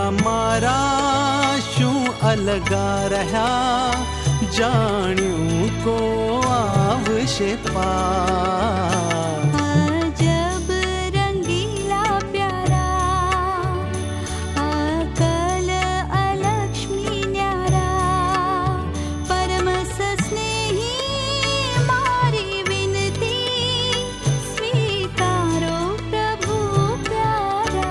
मारा शू अलगा रहा जाण्यू को आवशे पास। अजब रंगीला प्यारा अकल अलक्ष्मी न्यारा परम स्नेही मारी विनती स्वीकारो प्रभु प्यारा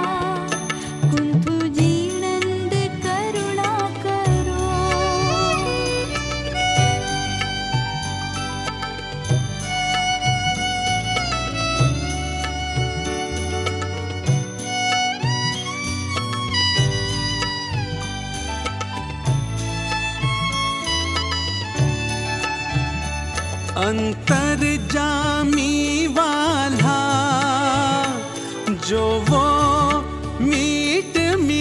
कुंतु जीनंद करुणा करो। अंतर जामी वाला जो वो मीट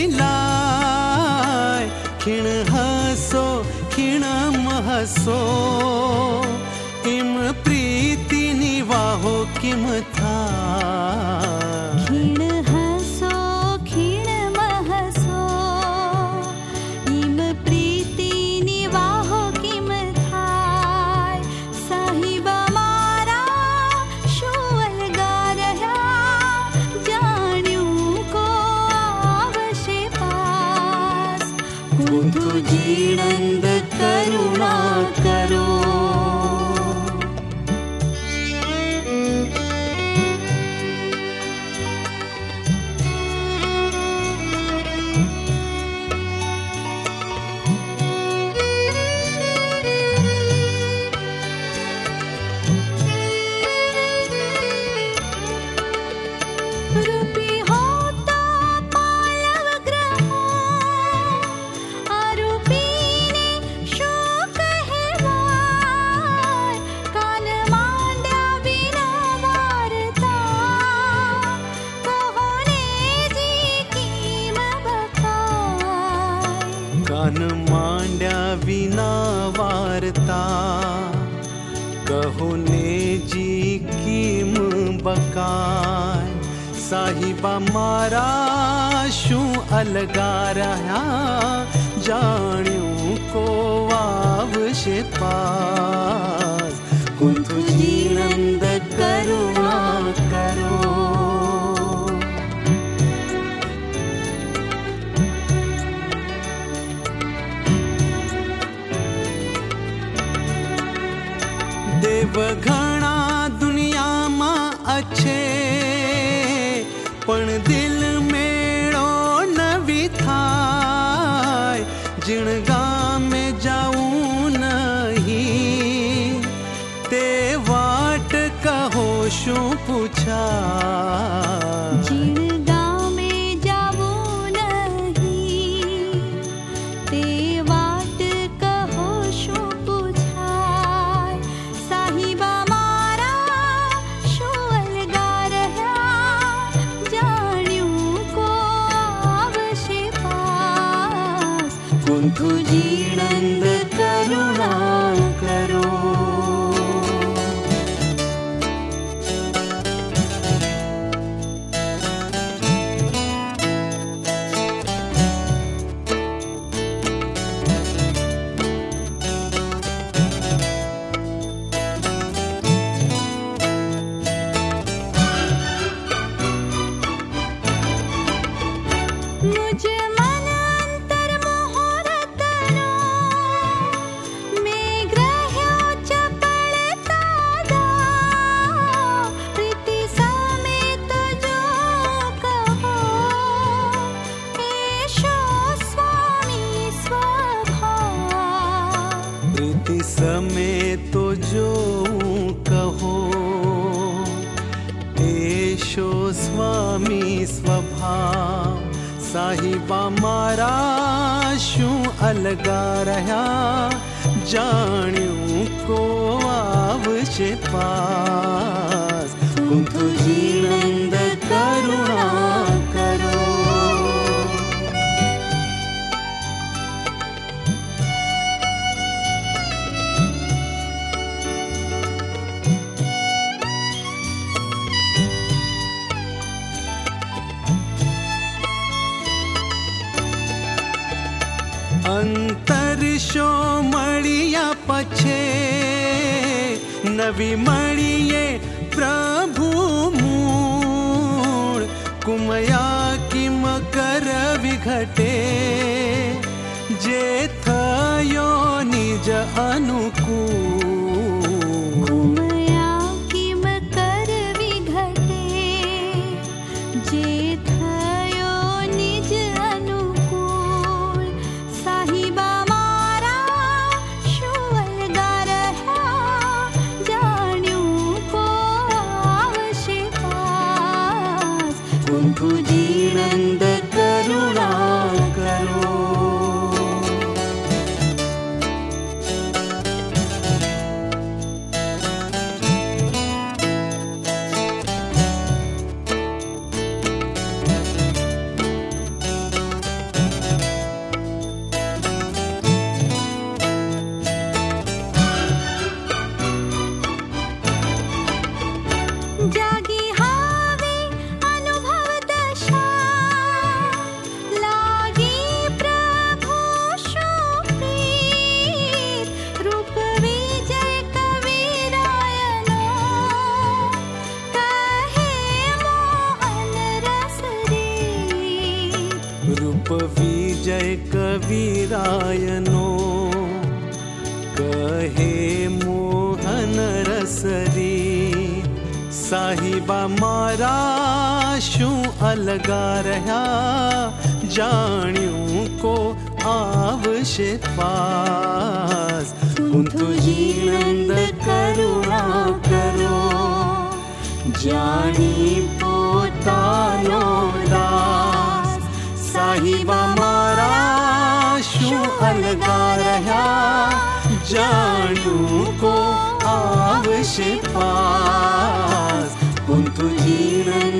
मिलाए खिण हसो खिण महसो इम प्रीति निवाहो किम था। खिण हसो खिण महसो इम प्रीति निवाहो किम थाय। साहिब मारा शू अलगा रहा जाण्यू को आवशे पास कुंतु जीनंद करुणा करो। रूपी होता पालव ग्रहो आरूपी ने शो कहवाय। कान मांड्या बिना वारता कहो ने जी कीम बकाय। कान मांड्या विना वार्ता कहो ने जी कीम बकाय। साहिबा मारा शू अलगा रहा जाण्यू को आवशे पास कुंतु जीनंद करुणा करो। देव घणा दुनिया मां अच्छे पण दिल मेड़ो नवी थाय। जिण गाम में जाऊं नहीं ते वाट कहो शू पूछा। जिण गाँव में जावो नहीं ते वाट कहो शू पूछाय। साहिबा मारा शू अलगा रहा जाण्यू को आवशे पास कुंतु जीनंद करुणा करो। मुझ मन अंतर मोहरतनो में ग्रह्यो चपलता दा। प्रीति समेत जो कहो एशो स्वामी स्वभाव। प्रीति समय तो जो कहो एशो स्वामी स्वभाव। साहिबा मारा शू अलगा रहा जाण्यू को आवशे पास कुंतु जीनंद करुणा करो। અંતર શો મળ્યા પછે નવી મળીએ પ્રભુ મૂળ કુમયા કિમ કરવી ઘટે જે થયો નિજ અનુકૂળ કુમયા કિમ કરવી ઘટે જે થયો નિજ અનુકૂળ સાહિબા મારા શું અલગા રહ્યા જાણ્યું કો આવશે પાસ કુંતુ જીણંદ કરુણા કરો જાગી હાવે અનુભવ દશા લાગી પ્રભુ શું પ્રીત રૂપ વિજય કવિરાયનો કહે મોહન રસરી રૂપ વિજય કવિરાયનો કહે મોહન રસરી સાહિબા મારા શું અલગા રહ્યા જાણ્યું કો આવશે પાસ કુંતુ જીણંદ કરુણા કરો જાણી પોતાનો દાસ સાહિબા મારા શું અલગા રહ્યા જાણ્યું કો આવશે પાસ કુંતુ જીણંદ